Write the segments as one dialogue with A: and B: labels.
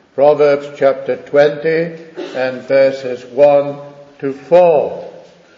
A: Proverbs chapter 20 and verses 1 to 4.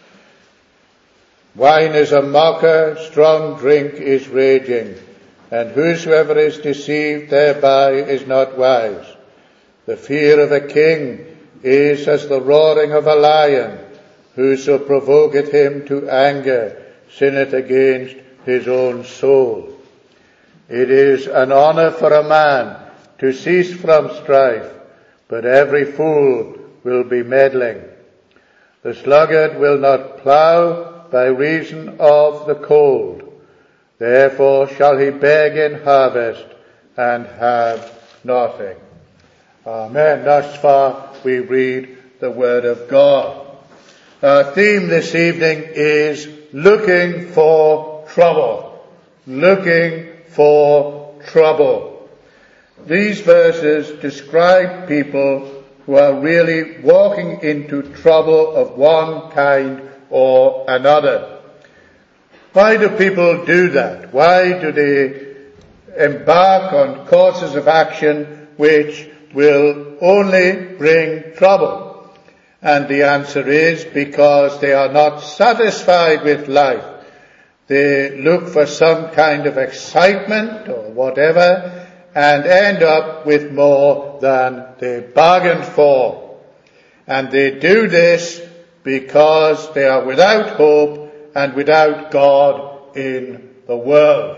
A: Wine is a mocker, strong drink is raging, and whosoever is deceived thereby is not wise. The fear of a king is as the roaring of a lion. Whoso provoketh him to anger sinneth against his own soul. It is an honour for a man to cease from strife, but every fool will be meddling. The sluggard will not plough by reason of the cold. Therefore shall he beg in harvest and have nothing. Amen. Thus far we read the word of God. Our theme this evening is looking for trouble. Looking for trouble. These verses describe people who are really walking into trouble of one kind or another. Why do people do that? Why do they embark on courses of action which will only bring trouble? And the answer is because they are not satisfied with life. They look for some kind of excitement or whatever and end up with more than they bargained for. And they do this because they are without hope and without God in the world.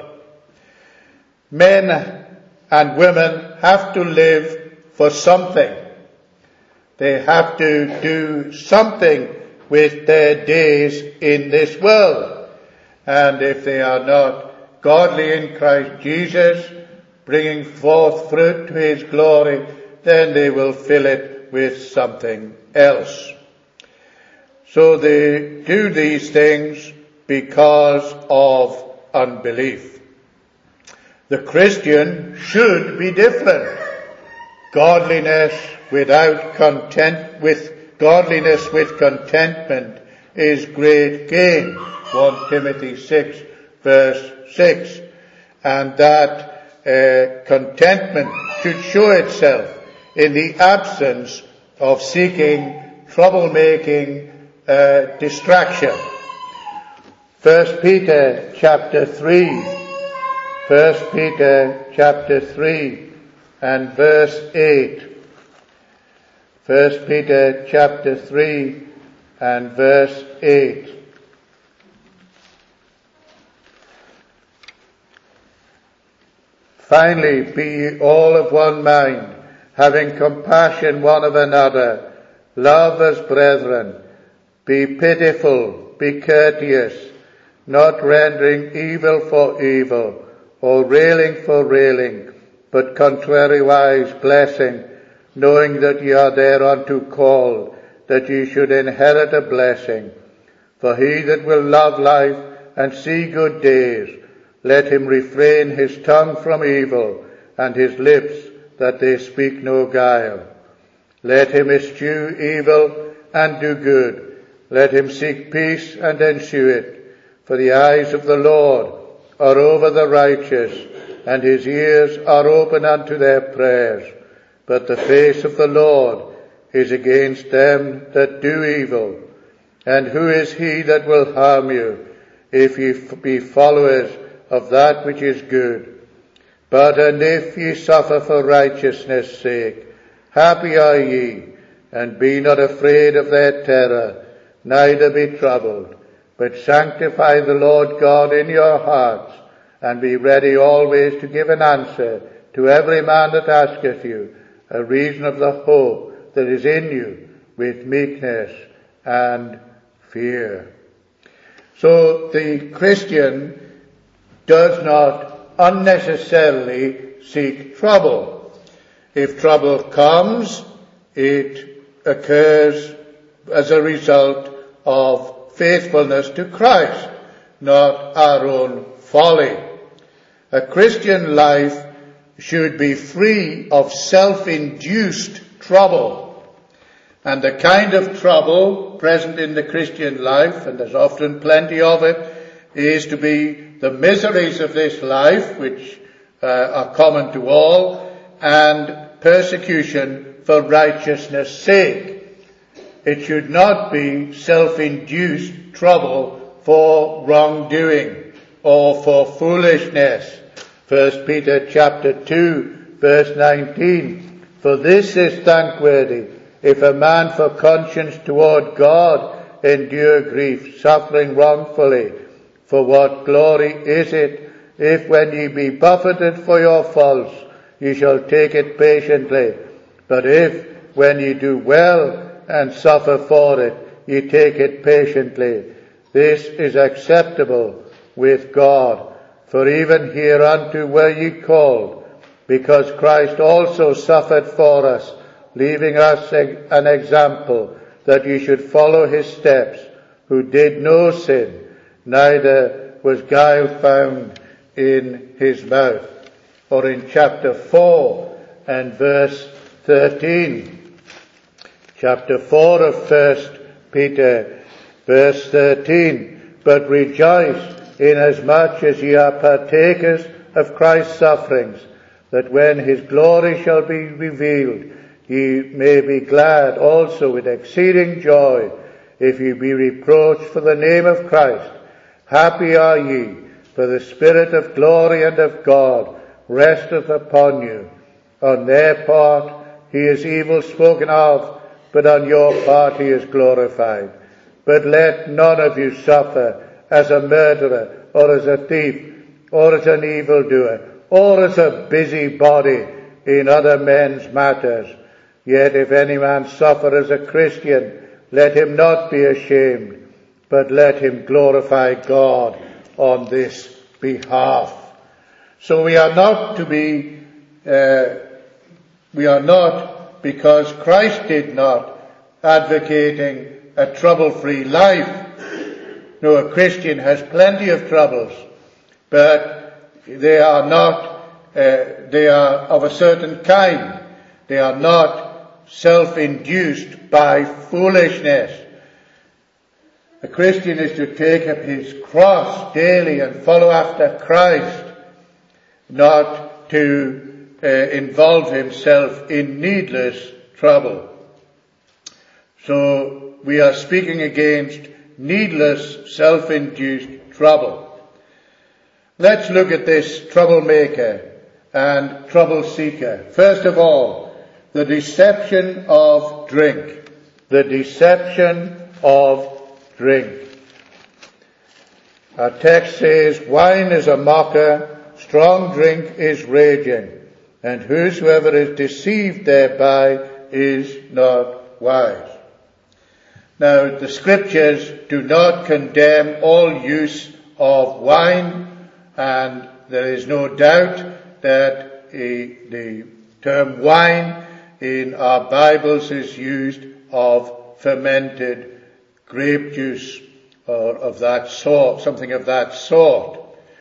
A: Men and women have to live for something. They have to do something with their days in this world. And if they are not godly in Christ Jesus, bringing forth fruit to his glory, then they will fill it with something else. So they do these things because of unbelief. The Christian should be different. Godliness with contentment is great gain. 1 Timothy 6 verse 6. And that contentment should show itself in the absence of seeking troublemaking distraction. 1 Peter chapter 3 and verse 8. 1 Peter chapter 3 and verse 8. Finally, be ye all of one mind, having compassion one of another, love as brethren, be pitiful, be courteous, not rendering evil for evil, or railing for railing, but contrariwise blessing, knowing that ye are thereunto called, that ye should inherit a blessing. For he that will love life and see good days, let him refrain his tongue from evil, and his lips that they speak no guile. Let him eschew evil and do good. Let him seek peace and ensue it. For the eyes of the Lord are over the righteous, and his ears are open unto their prayers. But the face of the Lord is against them that do evil. And who is he that will harm you, if ye be followers of that which is good? But and if ye suffer for righteousness' sake, happy are ye, and be not afraid of their terror, neither be troubled, but sanctify the Lord God in your hearts, and be ready always to give an answer to every man that asketh you a reason of the hope that is in you, with meekness and fear. So the Christian does not unnecessarily seek trouble. If trouble comes, it occurs as a result of faithfulness to Christ, not our own folly. A Christian life should be free of self-induced trouble. And the kind of trouble present in the Christian life, and there's often plenty of it, is to be the miseries of this life, which are common to all, and persecution for righteousness' sake. It should not be self-induced trouble for wrongdoing or for foolishness. 1 Peter chapter 2 verse 19. For this is thankworthy, if a man for conscience toward God endure grief, suffering wrongfully. For what glory is it, if when ye be buffeted for your faults, ye shall take it patiently? But if, when ye do well and suffer for it, ye take it patiently, this is acceptable with God. For even hereunto were ye called, because Christ also suffered for us, leaving us an example, that ye should follow his steps, who did no sin, neither was guile found in his mouth. Or in chapter 4 and verse 13. Chapter 4 of 1 Peter, verse 13. But rejoice inasmuch as ye are partakers of Christ's sufferings, that when his glory shall be revealed, ye may be glad also with exceeding joy, if ye be reproached for the name of Christ. Happy are ye, for the Spirit of glory and of God resteth upon you. On their part he is evil spoken of, but on your part he is glorified. But let none of you suffer as a murderer, or as a thief, or as an evildoer, or as a busybody in other men's matters. Yet if any man suffer as a Christian, let him not be ashamed, but let him glorify God on this behalf. So we are not, because Christ did not, advocating a trouble-free life. No, a Christian has plenty of troubles, but they are of a certain kind. They are not self-induced by foolishness. A Christian is to take up his cross daily and follow after Christ, not to involve himself in needless trouble. So we are speaking against needless self-induced trouble. Let's look at this troublemaker and trouble seeker. First of all, the deception of drink. The deception of drink. Our text says, wine is a mocker, strong drink is raging, and whosoever is deceived thereby is not wise. Now, the scriptures do not condemn all use of wine, and there is no doubt that the term wine in our Bibles is used of fermented grape juice or of that sort, something of that sort.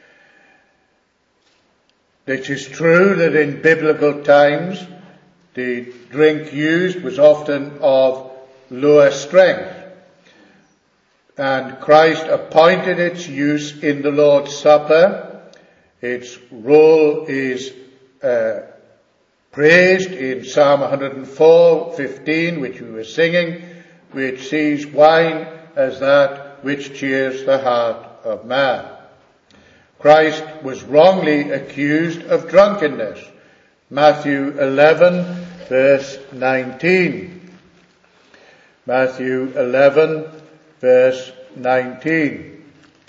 A: It is true that in biblical times the drink used was often of lower strength, and Christ appointed its use in the Lord's Supper. Its role is praised in Psalm 104:15, which we were singing, which sees wine as that which cheers the heart of man. Christ was wrongly accused of drunkenness. Matthew 11 verse 19. Matthew 11 verse 19.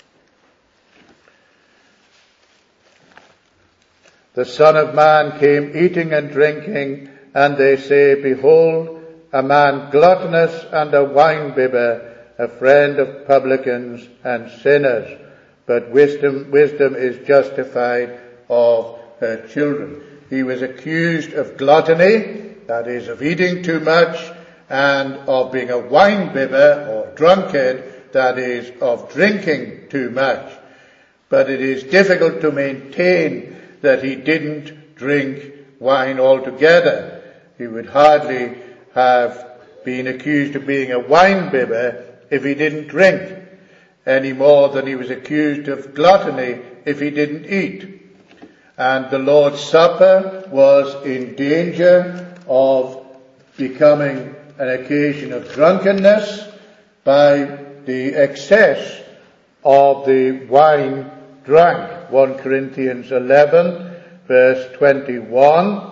A: The Son of Man came eating and drinking, and they say, behold, a man gluttonous and a winebibber, a friend of publicans and sinners. But wisdom is justified of her children. He was accused of gluttony, that is, of eating too much, and of being a winebibber or drunkard, that is, of drinking too much. But it is difficult to maintain that he didn't drink wine altogether. He would hardly have been accused of being a winebibber if he didn't drink, any more than he was accused of gluttony if he didn't eat. And the Lord's Supper was in danger of becoming an occasion of drunkenness by the excess of the wine drank. 1 Corinthians 11 verse 21.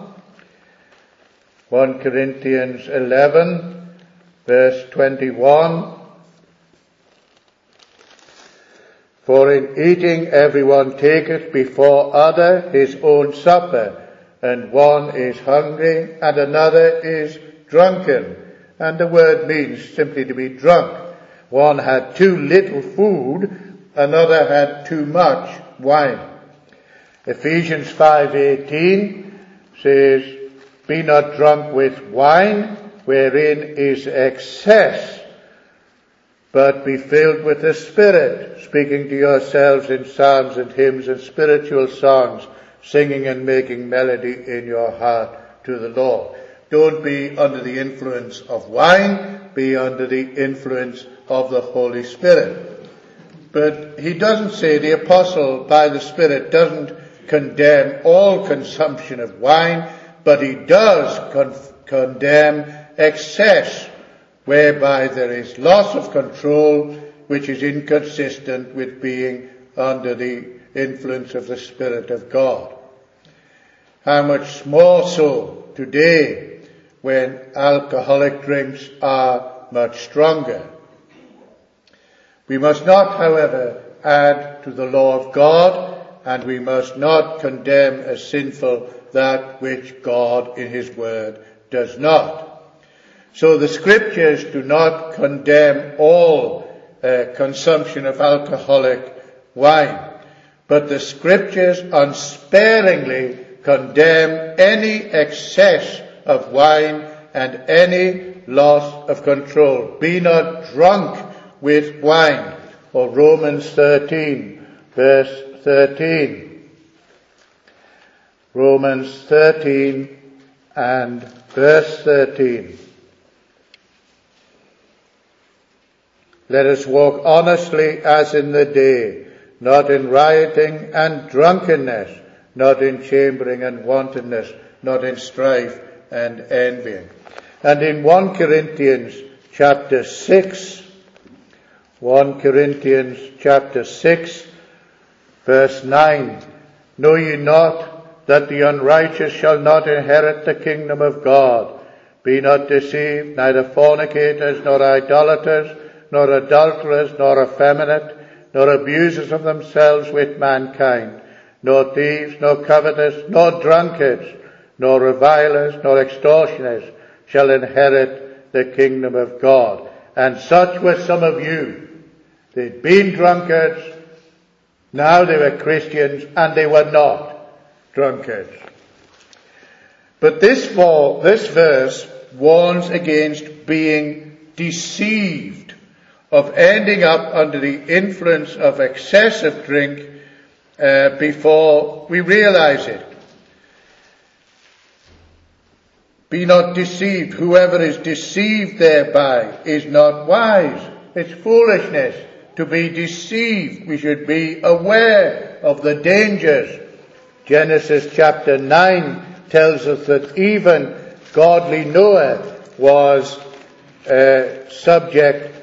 A: 1 Corinthians 11 verse 21. For in eating everyone taketh before other his own supper, and one is hungry and another is drunken. And the word means simply to be drunk. One had too little food, another had too much wine. Ephesians 5:18 says, be not drunk with wine, wherein is excess, but be filled with the Spirit, speaking to yourselves in psalms and hymns and spiritual songs, singing and making melody in your heart to the Lord. Don't be under the influence of wine, be under the influence of the Holy Spirit. But he doesn't say, the apostle by the Spirit doesn't condemn all consumption of wine, but he does condemn excess, whereby there is loss of control, which is inconsistent with being under the influence of the Spirit of God. How much more so today, when alcoholic drinks are much stronger. We must not, however, add to the law of God, and we must not condemn as sinful that which God in his word does not. So the scriptures do not condemn all consumption of alcoholic wine, but the scriptures unsparingly condemn any excess of wine and any loss of control. Be not drunk with wine, or Romans 13 verse 13. Romans 13 and verse 13. Let us walk honestly as in the day, not in rioting and drunkenness, not in chambering and wantonness, not in strife and envying. And in 1 Corinthians chapter 6, 1 Corinthians chapter 6, verse 9, know ye not that the unrighteous shall not inherit the kingdom of God? Be not deceived, neither fornicators, nor idolaters, nor adulterers, nor effeminate, nor abusers of themselves with mankind, nor thieves, nor covetous, nor drunkards, nor revilers, nor extortioners shall inherit the kingdom of God. And such were some of you. They'd been drunkards, now they were Christians, and they were not drunkards. But this verse warns against being deceived, of ending up under the influence of excessive drink before we realize it. Be not deceived. Whoever is deceived thereby is not wise. It's foolishness to be deceived. We should be aware of the dangers. Genesis chapter 9 tells us that even godly Noah was subject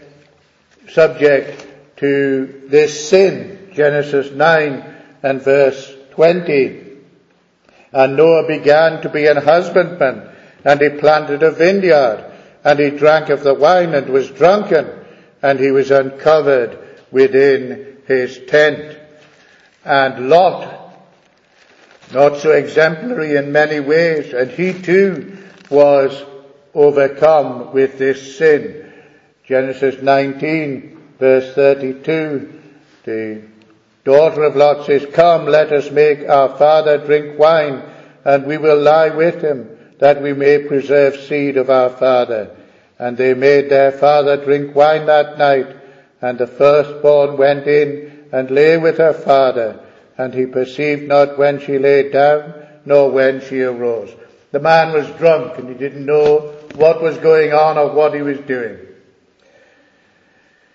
A: to this sin. Genesis 9 and verse 20. And Noah began to be an husbandman, and he planted a vineyard, and he drank of the wine and was drunken, and he was uncovered within his tent. And Lot, not so exemplary in many ways, and he too was overcome with this sin. Genesis 19 verse 32, the daughter of Lot says, come, let us make our father drink wine, and we will lie with him, that we may preserve seed of our father. And they made their father drink wine that night, and the firstborn went in and lay with her father, and he perceived not when she lay down, nor when she arose. The man was drunk, and he didn't know what was going on or what he was doing.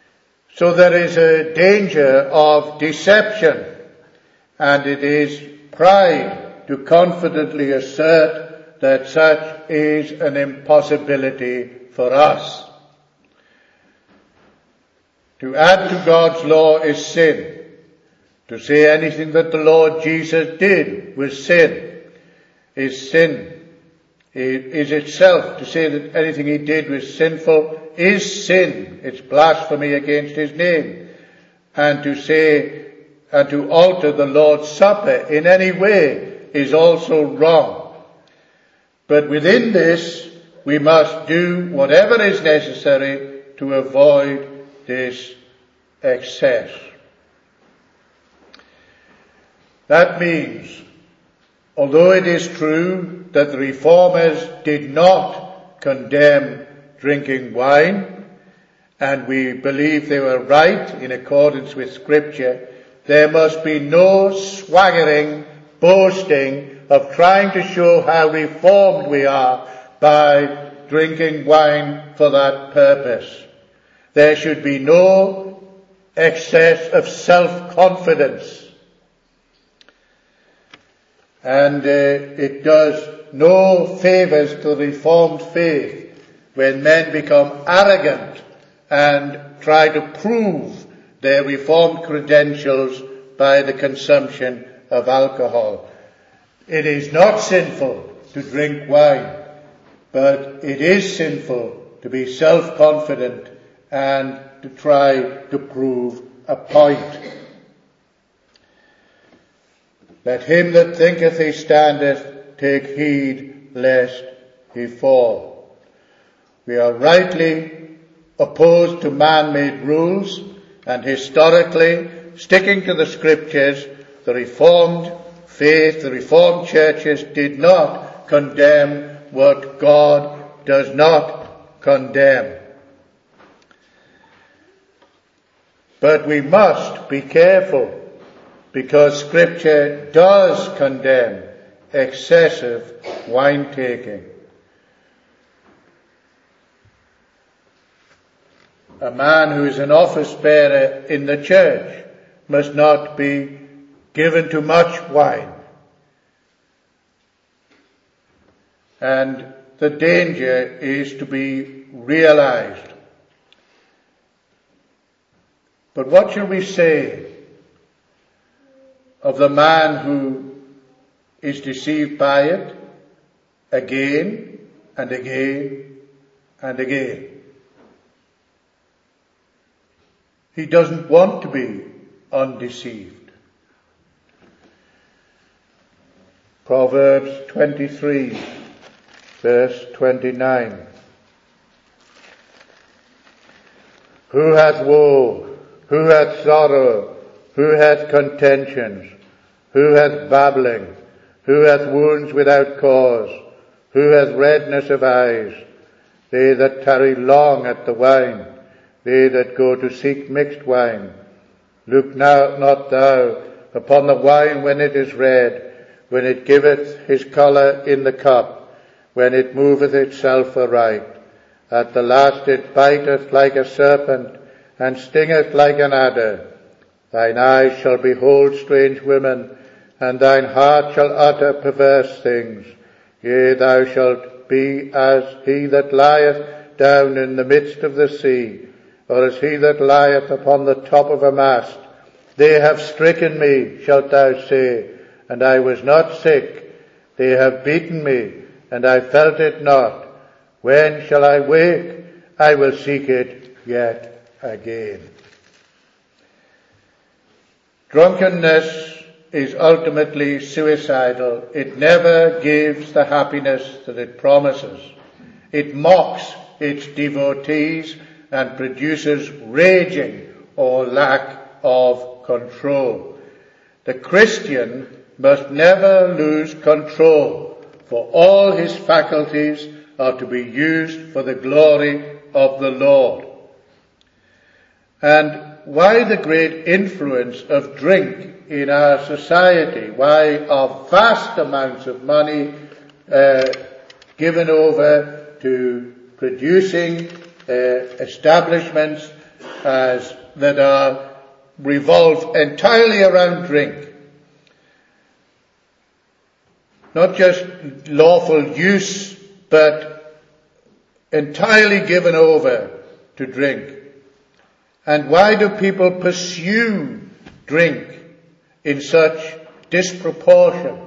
A: So there is a danger of deception, and it is pride to confidently assert that such is an impossibility for us. To add to God's law is sin. To say anything that the Lord Jesus did was sin is sin. It is itself. To say that anything he did was sinful is sin. It's blasphemy against his name. And to say and to alter the Lord's Supper in any way is also wrong. But within this, we must do whatever is necessary to avoid this excess. That means, although it is true that the Reformers did not condemn drinking wine, and we believe they were right in accordance with Scripture, there must be no swaggering, boasting of trying to show how reformed we are by drinking wine for that purpose. There should be no excess of self-confidence. And it does no favours to the Reformed faith when men become arrogant and try to prove their Reformed credentials by the consumption of alcohol. It is not sinful to drink wine, but it is sinful to be self-confident and to try to prove a point. Let him that thinketh he standeth take heed lest he fall. We are rightly opposed to man-made rules, and historically, sticking to the Scriptures, the Reformed faith, the Reformed churches did not condemn what God does not condemn. But we must be careful, because Scripture does condemn excessive wine-taking. A man who is an office-bearer in the church must not be given to much wine. And the danger is to be realized. But what shall we say of the man who is deceived by it again and again and again? He doesn't want to be undeceived. Proverbs 23, verse 29. Who hath woe? Who hath sorrow? Who hath contentions? Who hath babbling? Who hath wounds without cause? Who hath redness of eyes? They that tarry long at the wine, they that go to seek mixed wine. Look now not thou upon the wine when it is red, when it giveth his colour in the cup, when it moveth itself aright. At the last it biteth like a serpent, and stingeth like an adder. Thine eyes shall behold strange women, and thine heart shall utter perverse things. Yea, thou shalt be as he that lieth down in the midst of the sea, or as he that lieth upon the top of a mast. They have stricken me, shalt thou say, and I was not sick. They have beaten me, and I felt it not. When shall I wake? I will seek it yet again. Drunkenness is ultimately suicidal. It never gives the happiness that it promises. It mocks its devotees and produces raging or lack of control. The Christian must never lose control, for all his faculties are to be used for the glory of the Lord. And why the great influence of drink in our society? Why are vast amounts of money given over to producing establishments that revolve entirely around drink? not just lawful use, but entirely given over to drink. And why do people pursue drink in such disproportion?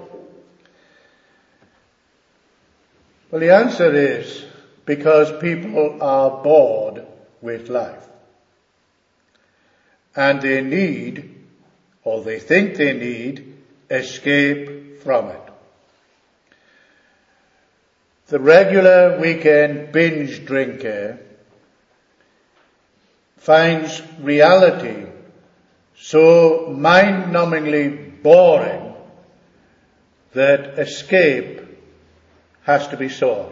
A: Well, the answer is because people are bored with life. And they need, or they think they need, escape from it. The regular weekend binge drinker finds reality so mind-numbingly boring that escape has to be sought.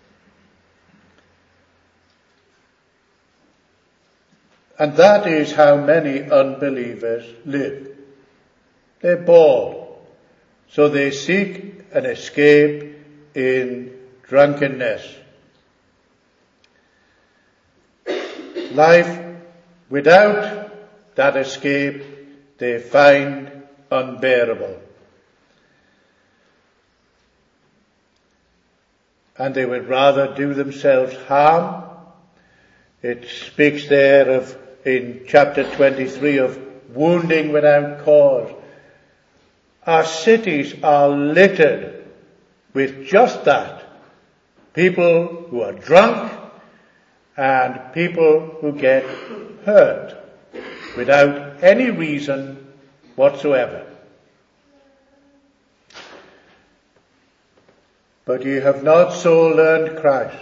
A: And that is how many unbelievers live. They're bored, so they seek an escape in drunkenness. Life without that escape they find unbearable. And they would rather do themselves harm. It speaks there of, in chapter 23, of wounding without cause. Our cities are littered with just that. People who are drunk and people who get hurt without any reason whatsoever. But ye have not so learned Christ.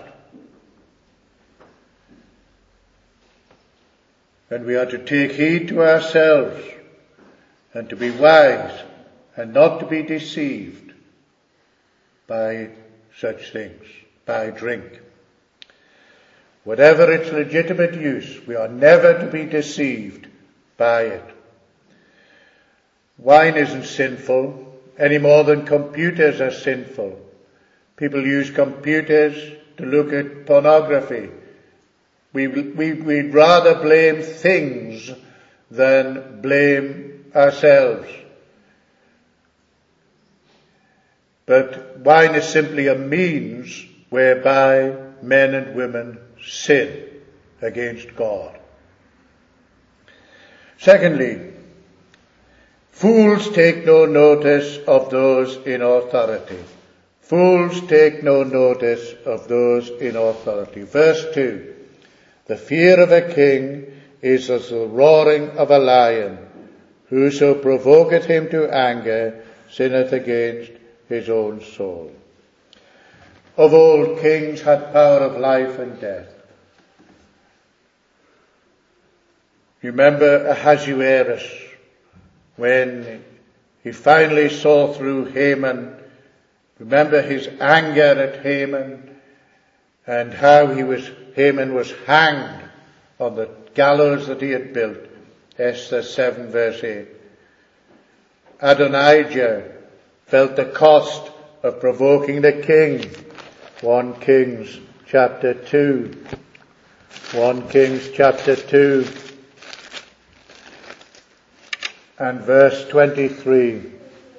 A: And we are to take heed to ourselves and to be wise and not to be deceived by such things, by drink. Whatever its legitimate use, we are never to be deceived by it. Wine isn't sinful any more than computers are sinful. People use computers to look at pornography. We'd rather blame things than blame ourselves. But wine is simply a means whereby men and women sin against God. Secondly, fools take no notice of those in authority. Fools take no notice of those in authority. Verse 2. The fear of a king is as the roaring of a lion. Whoso provoketh him to anger sinneth against his own soul. Of old, kings had power of life and death. Remember Ahasuerus, when he finally saw through Haman. Remember his anger at Haman and how Haman was hanged on the gallows that he had built. Esther 7 verse 8. Adonijah felt the cost of provoking the king. 1 Kings chapter 2. 1 Kings chapter 2 and verse 23.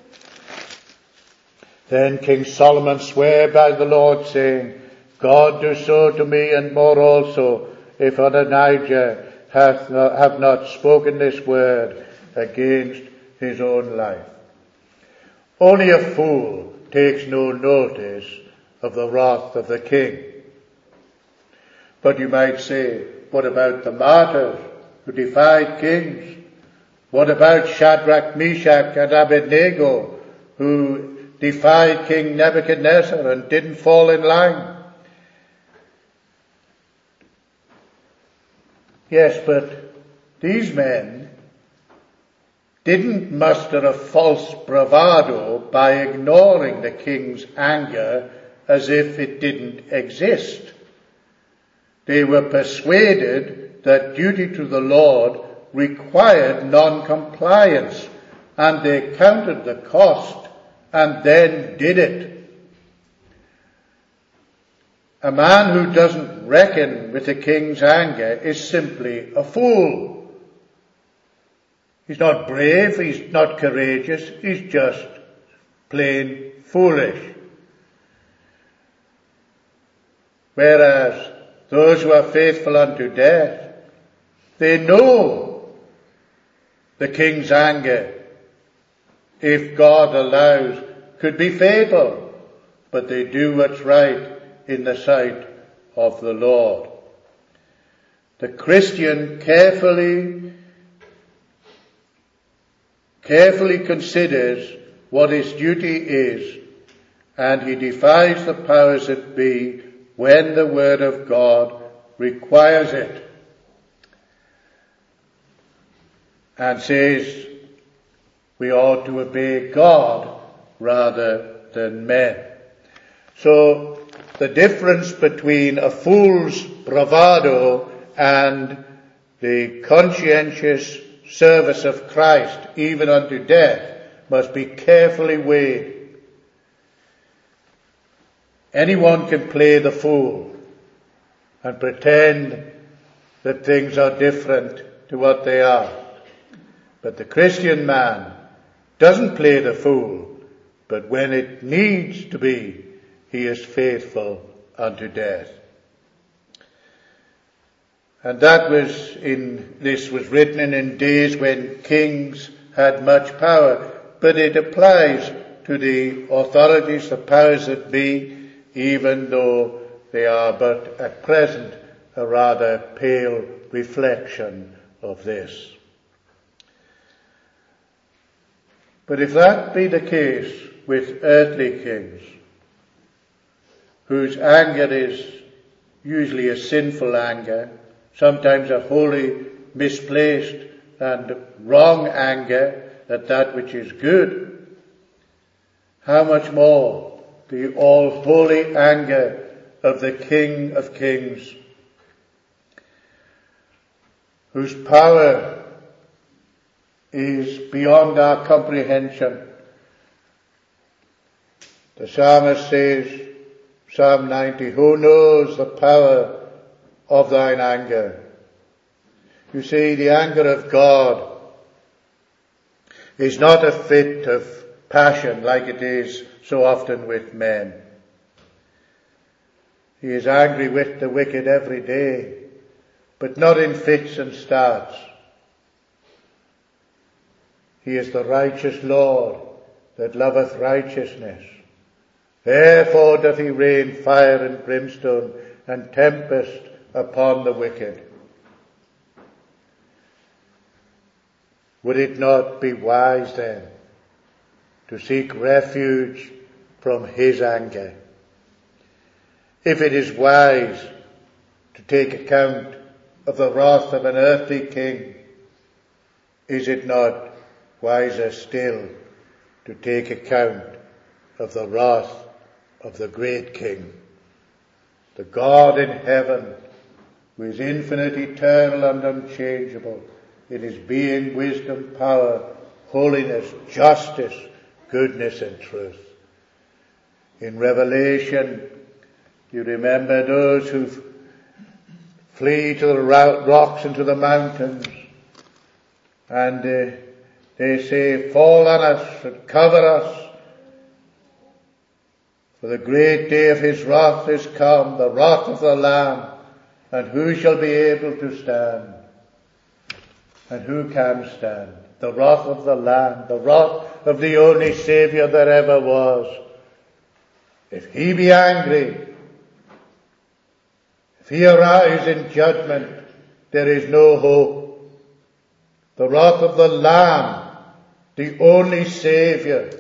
A: Then King Solomon sware by the Lord, saying, God do so to me and more also, if Adonijah have not spoken this word against his own life. Only a fool takes no notice of the wrath of the king. But you might say, what about the martyrs who defied kings? What about Shadrach, Meshach, and Abednego, who defied King Nebuchadnezzar and didn't fall in line? Yes, but these men didn't muster a false bravado by ignoring the king's anger as if it didn't exist. They were persuaded that duty to the Lord required non-compliance, and they counted the cost and then did it. A man who doesn't reckon with the king's anger is simply a fool. He's not brave, he's not courageous, he's just plain foolish. Whereas those who are faithful unto death, they know the king's anger, if God allows, could be fatal, but they do what's right in the sight of the Lord. The Christian carefully considers what his duty is, and he defies the powers that be when the Word of God requires it, and says we ought to obey God rather than men. So the difference between a fool's bravado and the conscientious service of Christ, even unto death, must be carefully weighed. Anyone can play the fool and pretend that things are different to what they are. But the Christian man doesn't play the fool, but when it needs to be, he is faithful unto death. And this was written in days when kings had much power, but it applies to the authorities, the powers that be, even though they are but at present a rather pale reflection of this. But if that be the case with earthly kings, whose anger is usually a sinful anger, sometimes a wholly misplaced and wrong anger at that which is good, how much more the all-holy anger of the King of Kings, whose power is beyond our comprehension. The psalmist says, Psalm 90, who knows the power of thine anger? You see, the anger of God is not a fit of passion like it is so often with men. He is angry with the wicked every day, but not in fits and starts. He is the righteous Lord that loveth righteousness. Therefore doth he rain fire and brimstone and tempest upon the wicked. Would it not be wise then to seek refuge from his anger? If it is wise to take account of the wrath of an earthly king, is it not wiser still to take account of the wrath of the great King, the God in heaven, who is infinite, eternal, and unchangeable in his being, wisdom, power, holiness, justice, goodness, and truth. In Revelation, you remember those who flee to the rocks and to the mountains, and they say, fall on us and cover us, for the great day of his wrath is come, the wrath of the Lamb, and who shall be able to stand? And who can stand? The wrath of the Lamb, the wrath of the only Saviour there ever was. If he be angry, if he arise in judgment, there is no hope. The wrath of the Lamb, the only Saviour.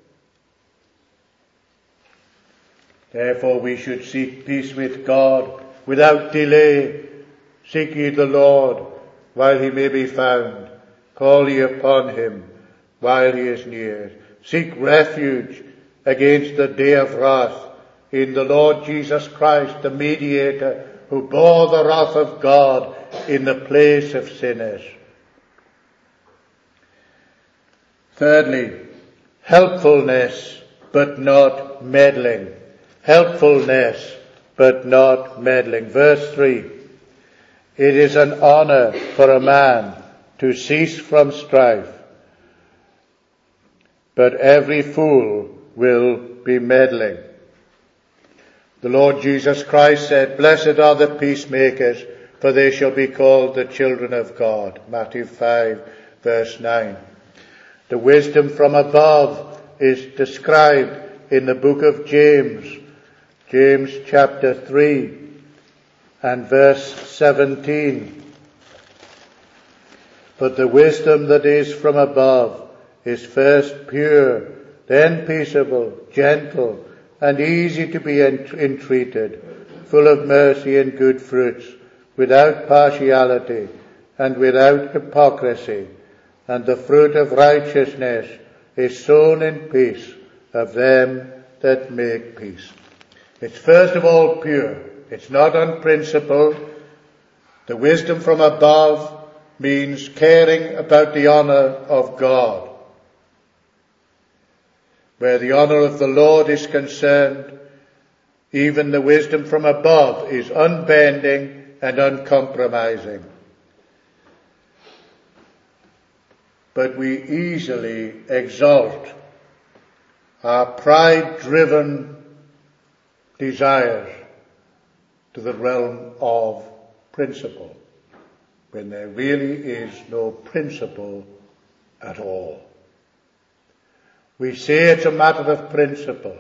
A: Therefore we should seek peace with God without delay. Seek ye the Lord while he may be found. Call ye upon him while he is near. Seek refuge against the day of wrath in the Lord Jesus Christ, the mediator, who bore the wrath of God in the place of sinners. Thirdly, helpfulness but not meddling. Helpfulness but not meddling. Verse 3. It is an honor for a man to cease from strife, but every fool will be meddling. The Lord Jesus Christ said, "Blessed are the peacemakers, for they shall be called the children of God." Matthew 5, verse 9. The wisdom from above is described in the book of James, James chapter 3 and verse 17. "But the wisdom that is from above is first pure, then peaceable, gentle, and easy to be entreated, full of mercy and good fruits, without partiality and without hypocrisy. And the fruit of righteousness is sown in peace of them that make peace." It's first of all pure. It's not unprincipled. The wisdom from above means caring about the honor of God. Where the honor of the Lord is concerned, even the wisdom from above is unbending and uncompromising. But we easily exalt our pride-driven desires to the realm of principle, when there really is no principle at all. We say it's a matter of principle,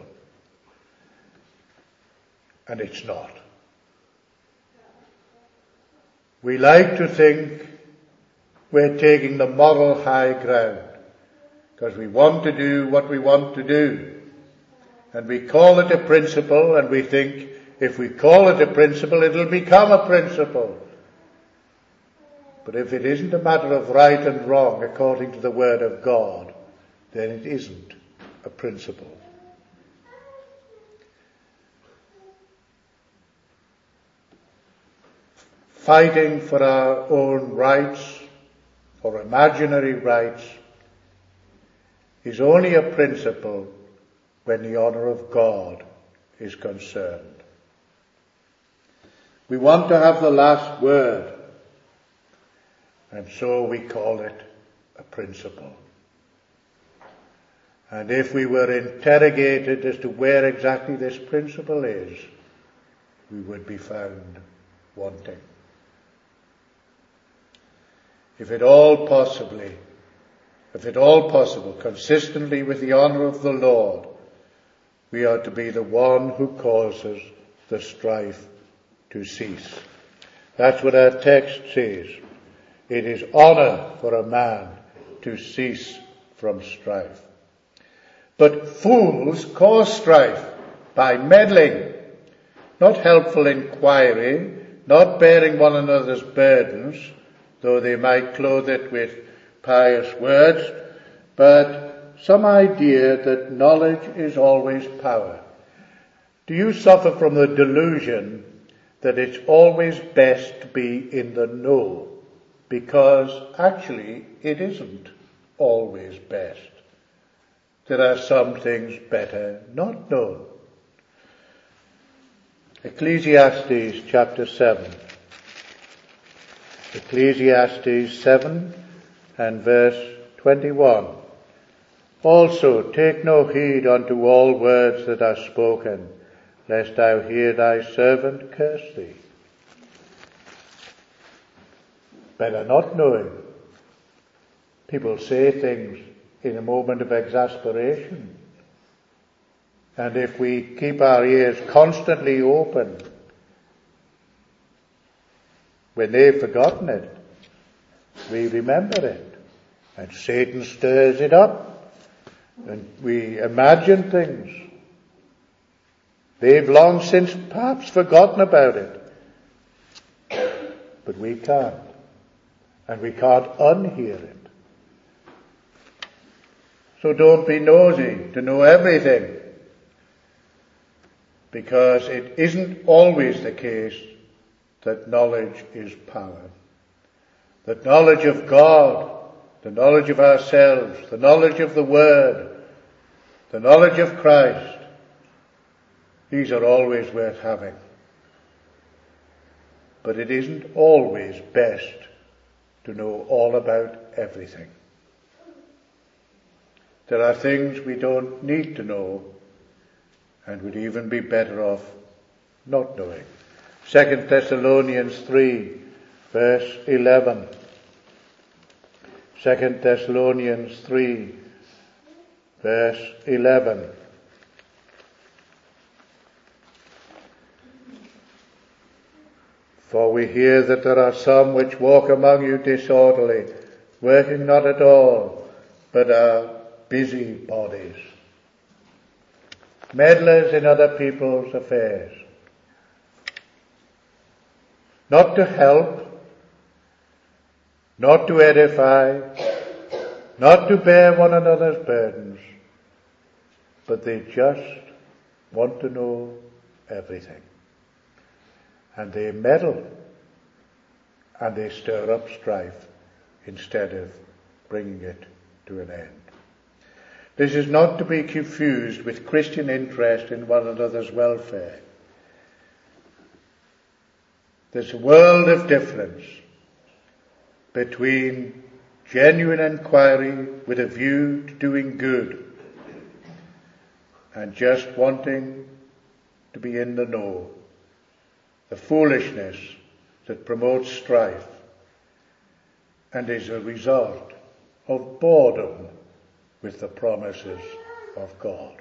A: and it's not. We like to think we're taking the moral high ground, because we want to do what we want to do. And we call it a principle, and we think if we call it a principle, it'll become a principle. But if it isn't a matter of right and wrong according to the Word of God, then it isn't a principle. Fighting for our own rights, or imaginary rights, is only a principle when the honor of God is concerned. We want to have the last word, and so we call it a principle. And if we were interrogated as to where exactly this principle is, we would be found wanting. If at all possible, consistently with the honor of the Lord, we are to be the one who causes the strife to cease. That's what our text says. It is honor for a man to cease from strife. But fools cause strife by meddling, not helpful inquiry, not bearing one another's burdens, though they might clothe it with pious words, but some idea that knowledge is always power. Do you suffer from the delusion that it's always best to be in the know? Because actually it isn't always best. There are some things better not known. Ecclesiastes chapter 7. Ecclesiastes 7 and verse 21. "Also take no heed unto all words that are spoken, lest thou hear thy servant curse thee." Better not know him. People say things in a moment of exasperation. And if we keep our ears constantly open, when they've forgotten it, we remember it. And Satan stirs it up. And we imagine things. They've long since perhaps forgotten about it. But we can't. And we can't unhear it. So don't be nosy to know everything. Because it isn't always the case that knowledge is power. That knowledge of God, the knowledge of ourselves, the knowledge of the Word, the knowledge of Christ, these are always worth having. But it isn't always best to know all about everything. There are things we don't need to know, and would even be better off not knowing. 2 Thessalonians 3, verse 11. 2 Thessalonians 3, verse 11. For we hear that there are some which walk among you disorderly, working not at all, but are busybodies, meddlers in other people's affairs. Not to help, not to edify, not to bear one another's burdens, but they just want to know everything. And they meddle, and they stir up strife instead of bringing it to an end. This is not to be confused with Christian interest in one another's welfare. There's a world of difference between genuine inquiry with a view to doing good and just wanting to be in the know. The foolishness that promotes strife and is a result of boredom with the promises of God.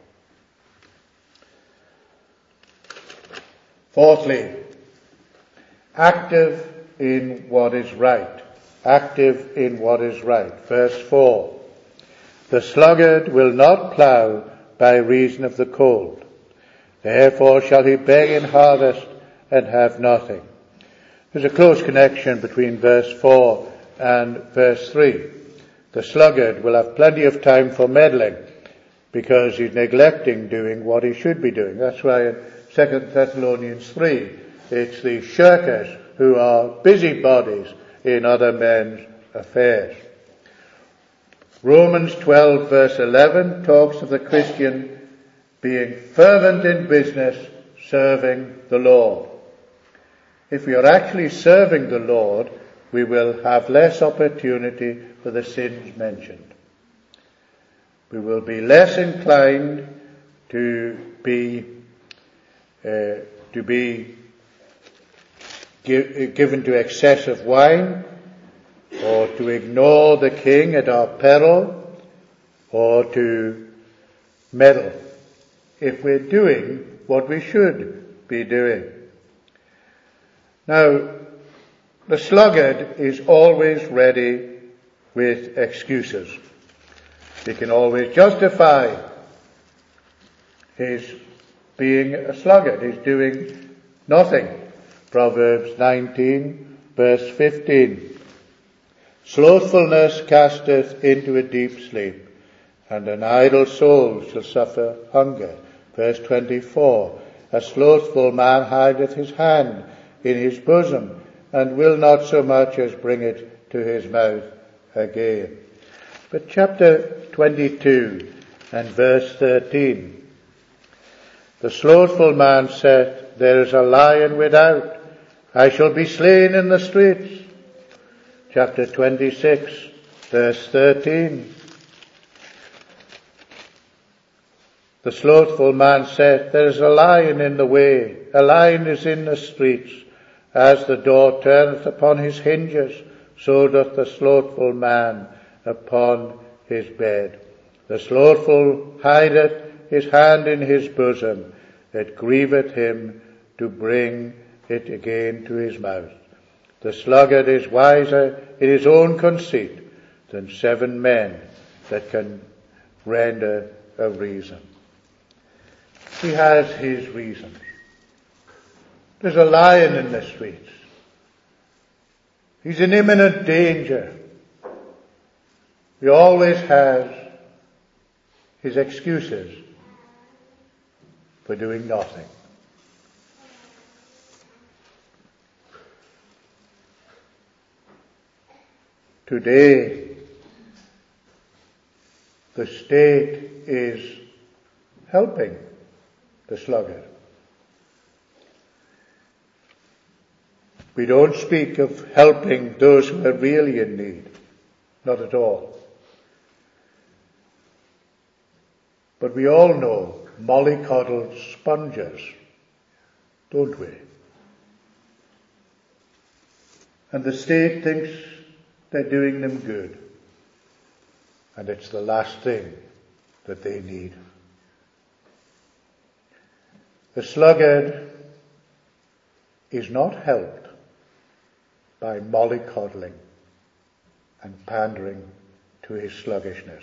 A: Fourthly, active in what is right. Active in what is right. Verse 4. The sluggard will not plough by reason of the cold. Therefore shall he beg in harvest and have nothing. There's a close connection between verse 4 and verse 3. The sluggard will have plenty of time for meddling because he's neglecting doing what he should be doing. That's why in 2 Thessalonians 3, it's the shirkers who are busybodies in other men's affairs. Romans 12 verse 11 talks of the Christian being fervent in business, serving the Lord. If we are actually serving the Lord, we will have less opportunity for the sins mentioned. We will be less inclined to be given to excessive wine, or to ignore the king at our peril, or to meddle, if we're doing what we should be doing. Now, the sluggard is always ready with excuses. He can always justify his being a sluggard, his doing nothing. Proverbs 19, verse 15. Slothfulness casteth into a deep sleep, and an idle soul shall suffer hunger. Verse 24. A slothful man hideth his hand in his bosom, and will not so much as bring it to his mouth again. But chapter 22 and verse 13. The slothful man saith, there is a lion without, I shall be slain in the streets. Chapter 26, verse 13. The slothful man saith, there is a lion in the way, a lion is in the streets. As the door turneth upon his hinges, so doth the slothful man upon his bed. The slothful hideth his hand in his bosom, it grieveth him to bring it again to his mouth. The sluggard is wiser in his own conceit than 7 men that can render a reason. He has his reasons. There's a lion in the streets. He's in imminent danger. He always has his excuses for doing nothing. Today, the state is helping the sluggard. We don't speak of helping those who are really in need. Not at all. But we all know mollycoddled sponges, don't we? And the state thinks they're doing them good. And it's the last thing that they need. The sluggard is not helped by mollycoddling and pandering to his sluggishness.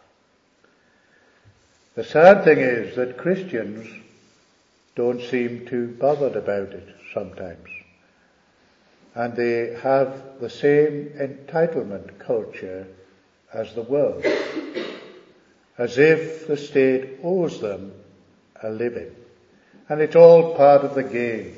A: The sad thing is that Christians don't seem too bothered about it sometimes. And they have the same entitlement culture as the world, as if the state owes them a living. And it's all part of the game.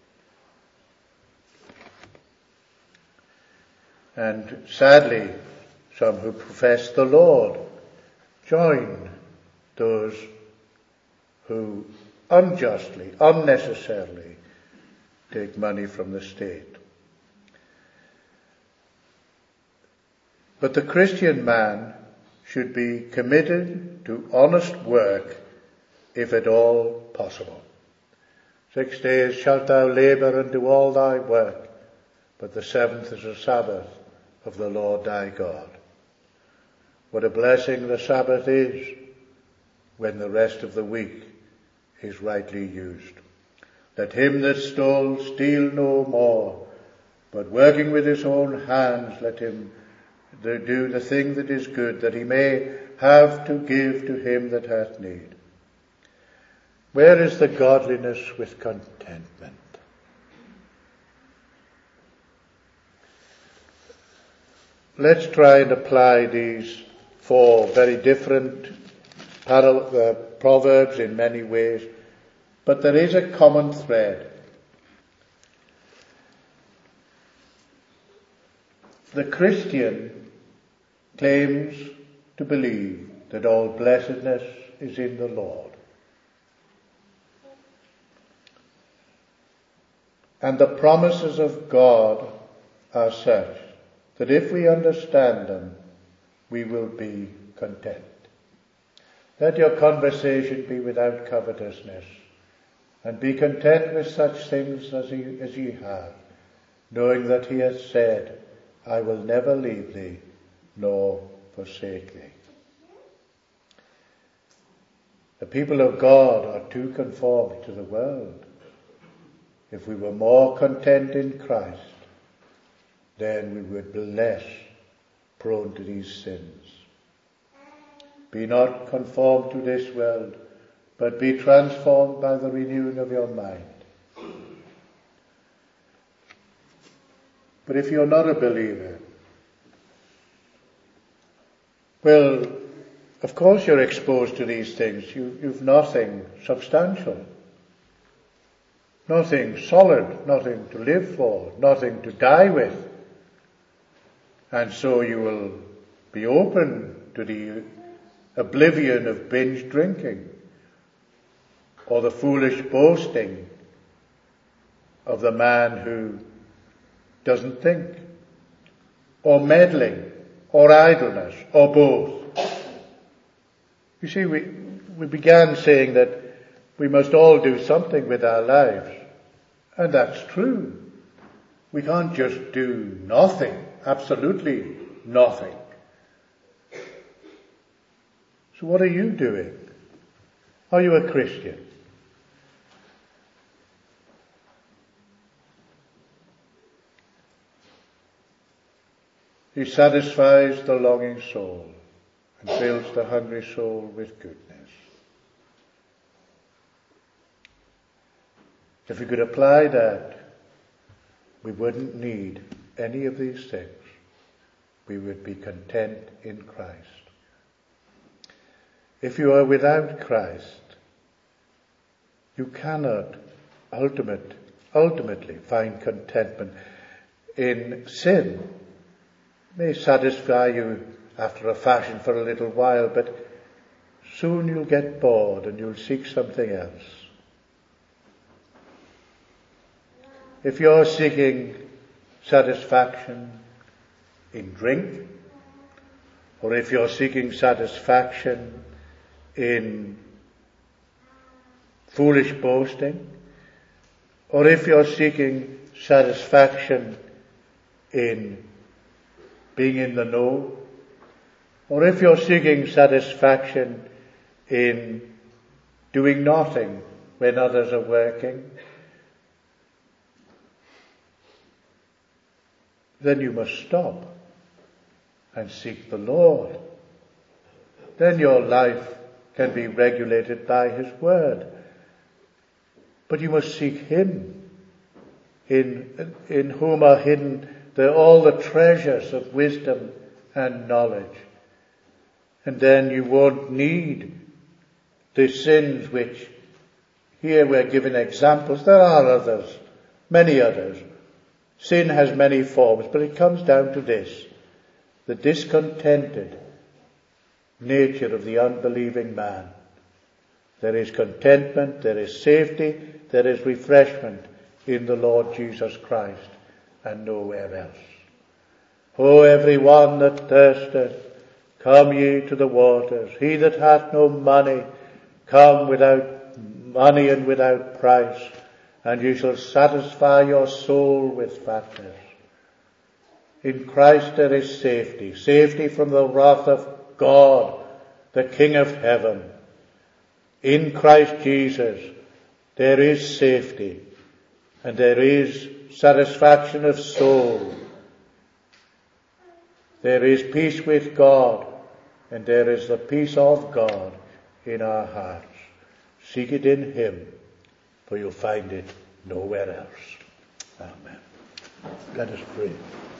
A: And sadly, some who profess the Lord join those who unjustly, unnecessarily take money from the state. But the Christian man should be committed to honest work, if at all possible. 6 days shalt thou labour and do all thy work, but the seventh is a Sabbath of the Lord thy God. What a blessing the Sabbath is when the rest of the week is rightly used. Let him that stole steal no more, but working with his own hands let him do the thing that is good, that he may have to give to him that hath need. Where is the godliness with contentment? Let's try and apply these 4 very different proverbs in many ways, but there is a common thread. The Christian claims to believe that all blessedness is in the Lord. And the promises of God are such that if we understand them, we will be content. Let your conversation be without covetousness, and be content with such things as ye have, knowing that he hath said, I will never leave thee, nor forsake thee. The people of God are too conformed to the world. If we were more content in Christ, then we would be less prone to these sins. Be not conformed to this world, but be transformed by the renewing of your mind. But if you're not a believer, well, of course you're exposed to these things. You've nothing substantial, nothing solid, nothing to live for, nothing to die with. And so you will be open to the oblivion of binge drinking, or the foolish boasting of the man who doesn't think, or meddling, or idleness, or both. You see, we began saying that we must all do something with our lives, and that's true. We can't just do nothing, absolutely nothing. So what are you doing? Are you a Christian? He satisfies the longing soul and fills the hungry soul with goodness. If we could apply that, we wouldn't need any of these things. We would be content in Christ. If you are without Christ, you cannot ultimately find contentment in sin. It may satisfy you after a fashion for a little while, but soon you'll get bored and you'll seek something else. If you're seeking satisfaction in drink, or if you're seeking satisfaction in foolish boasting, or if you're seeking satisfaction in being in the know, or if you're seeking satisfaction in doing nothing when others are working, then you must stop and seek the Lord. Then your life can be regulated by His word. But you must seek Him, in whom are hidden all the treasures of wisdom and knowledge. And then you won't need the sins which, here we're given examples. There are others, many others. Sin has many forms, but it comes down to this: the discontented nature of the unbelieving man. There is contentment, there is safety, there is refreshment in the Lord Jesus Christ, and nowhere else. O every one that thirsteth, come ye to the waters. He that hath no money, come without money and without price, and ye shall satisfy your soul with fatness. In Christ there is safety, safety from the wrath of God, the King of heaven. In Christ Jesus there is safety, and there is satisfaction of soul. There is peace with God, and there is the peace of God in our hearts. Seek it in Him, for you'll find it nowhere else. Amen. Let us pray.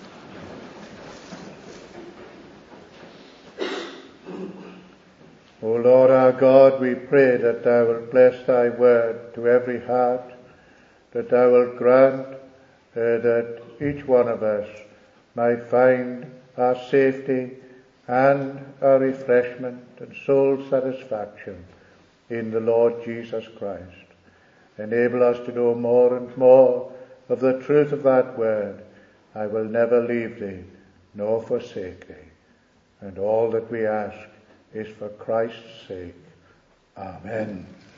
A: O Lord our God, we pray that Thou wilt bless Thy word to every heart, that Thou wilt grant that each one of us might find our safety and our refreshment and soul satisfaction in the Lord Jesus Christ. Enable us to know more and more of the truth of that word. I will never leave Thee nor forsake Thee. And all that we ask is for Christ's sake. Amen.